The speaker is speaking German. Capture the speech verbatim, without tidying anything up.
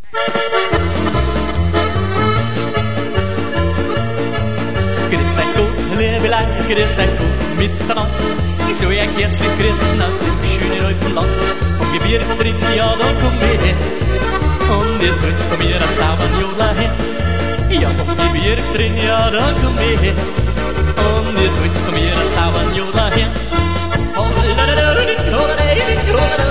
Grüß euch Gott, liebe Leute, grüß euch Gott miteinander. Ich soll euch herzlich grüßen aus dem schönen alten Land. Vom Gebirge drin, ja, da komm ich her. Und ihr sollt von mir ein Zaubernjodler her. Ja, vom Gebirge drin, ja, da komm ich her. Und ihr sollt von mir ein Zaubernjodler her.